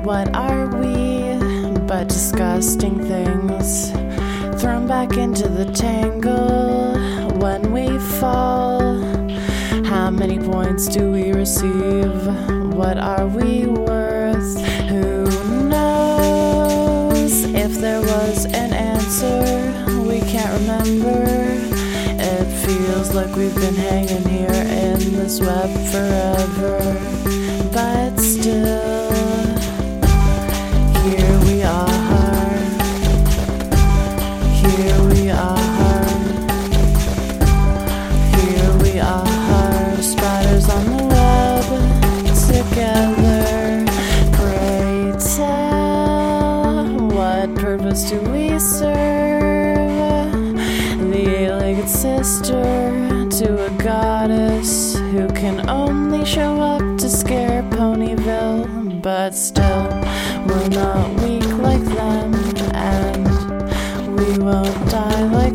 What are we but disgusting things thrown back into the tangle when we fall? How many points do we receive? What are we worth? Who knows? If there was an answer, we can't remember. It feels like we've been hanging here in this web forever, but still, here we are. Here we are. Here we are, spiders on the web together. Pray tell, what purpose do we serve? The eight-legged sister to a goddess who can only show up to scare Ponyville, but still, we're not weak like them, and we won't die like